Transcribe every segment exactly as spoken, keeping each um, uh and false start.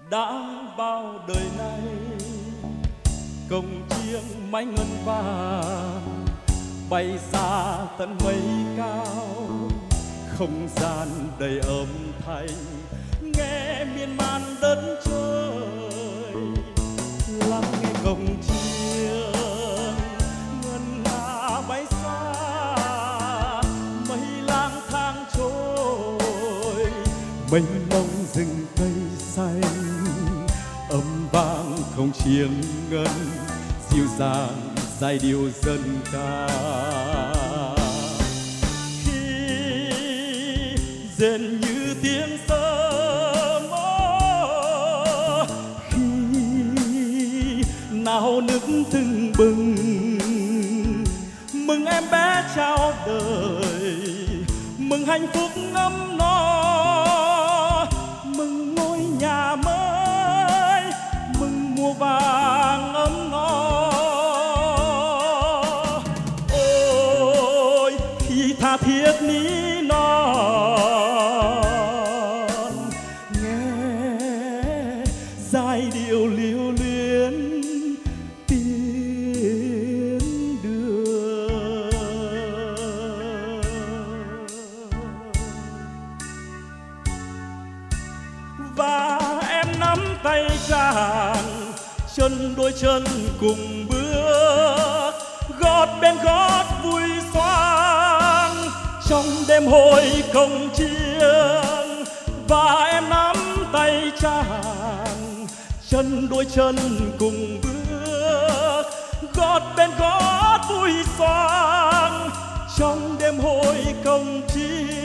đã bao đời nay cồng chiêng mái ngân vàng bay xa tận mây cao, không gian đầy âm thanh nghe miên man đất trời, lắng nghe cồng chiêng ngân nga bay xa, mây lang thang trôi mênh mông rừng cây xanh, âm vang không chiêng ngân dịu dàng giai điệu dân ca. Khi rền như tiếng sớm, khi nao nức tưng bừng, mừng em bé chào đời, mừng hạnh phúc ấm no, mừng ngôi nhà mới, mừng mùa vàng ấm no. Ôi khi tha thiết ní non, nghe giai điệu lưu luyến tiến đưa. Và em nắm tay chàng, chân đôi chân cùng bước, gót bên gót vui xoang trong đêm hội cồng chiêng. Và em nắm tay chàng, chân đôi chân cùng bước, gót bên gót vui xoang trong đêm hội cồng chiêng.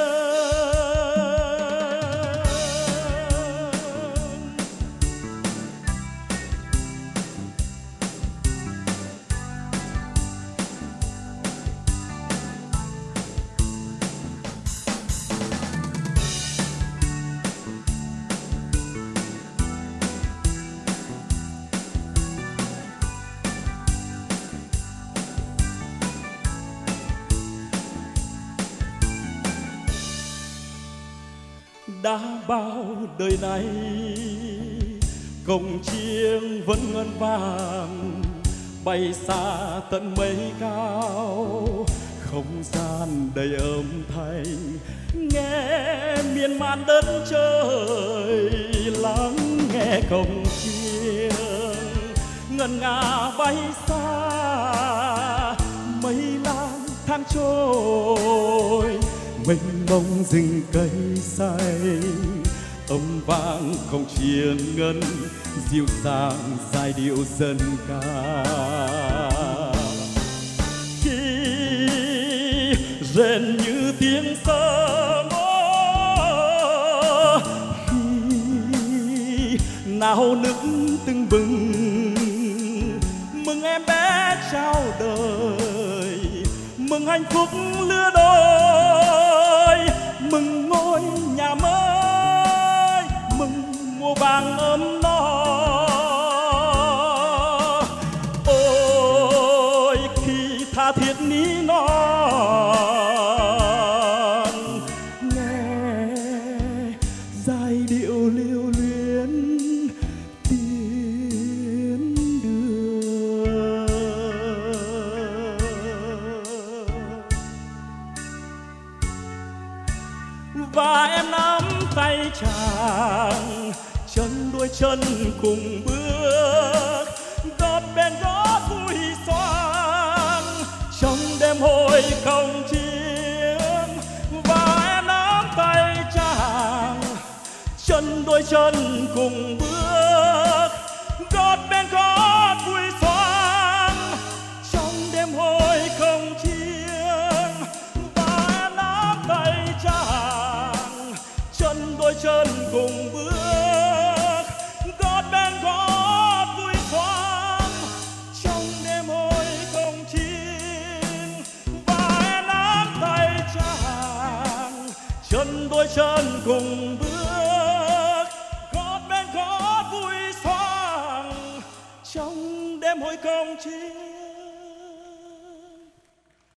Đã bao đời nay cồng chiêng vẫn ngân vang bay xa tận mây cao, không gian đầy âm thanh nghe miên man đất trời, lắng nghe cồng chiêng ngân nga bay xa, mây lang thang trôi mênh mông rừng cây xanh, âm vang không chiêng ngân dịu dàng giai điệu dân ca. Khi rền như tiếng sớm, khi nao nức tưng bừng, mừng em bé chào đời, mừng hạnh phúc lứa đôi, mừng ngôi nhà mới, mừng mùa vàng ấm no. Ôi khi tha thiết ní non, nghe giai điệu lưu luyến tiến đưa. Và em nắm tay chàng, chân đuôi chân cùng bước, gót bên gót vui xoang trong đêm hội cồng chiêng. Và em nắm tay chàng, chân đuôi chân cùng bước, gót bên gót vui xoang trong đêm hội cồng chiêng. Và em nắm tay chàng, chân đôi chân cùng bước, gót bên gót vui xoang trong đêm hội cồng chiêng. Và em nắm tay chàng, chân đôi chân cùng bước, gót bên gót vui xoang trong đêm hội cồng chiêng.